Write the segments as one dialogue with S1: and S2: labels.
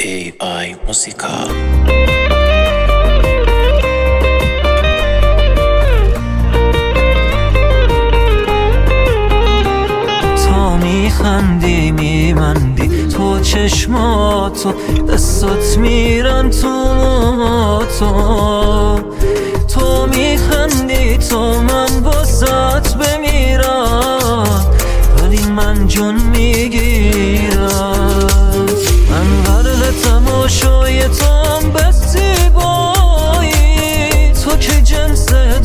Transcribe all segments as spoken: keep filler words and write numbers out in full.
S1: ای آی موسیقا.
S2: تو میخندی میبندی تو چشماتو، دستات میرن تو موهاتو. تو میخندی تو من واسات بمیرم، ولی من جون میگیرم. من غرق تماشای توام به زیبایی، تو که جنس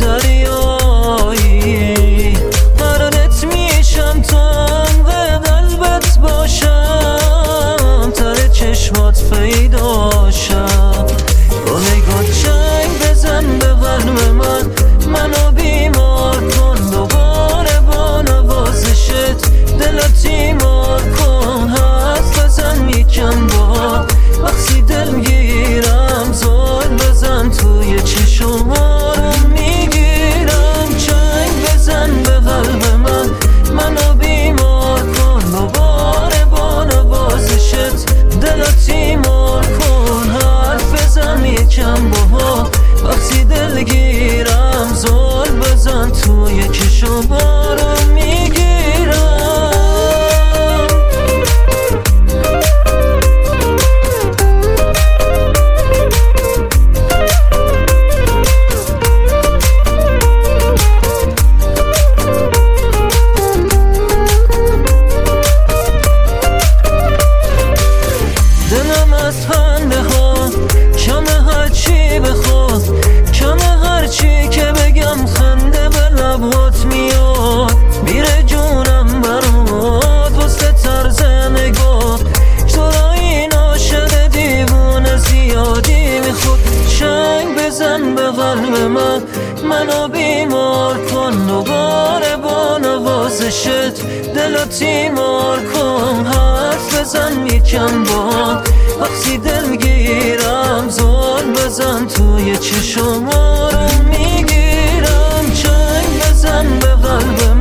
S2: دریایی. قرارت میشم تو هم قلبت باشم، تر چشمات پیداشم. با نگاه چنگ بزن به قلب من، منو بیمار کن دوباره با نوازشت. دلت تیمار کن حرف بزن میکن با وقتی دل میگیرم. زل بزن توی چشم آروم میگیرم. چنگ بزن به قلب من، منو بیمار کن دوباره با نوازشت. دلت تیمار کن حرف بزن میکن با وقتی دل گیرم. زل بزن توی چشم آروم میگیرم. دلم از خنده ها کمه، هرچی بخواد کمه، هرچی که بگم خنده به لبات میاد. میره جونم برات واسه طرز نگاه، تو را این عاشق دیوونه زیادی میخواد. چنگ بزن به قلب من، منو بیمار کن دوباره با نوازشت. دلو تیمار کن حرف بزن میکن با وقتی دل میگیرم. زل بزن توی چشم آروم میگیرم. چنگ بزن به قلب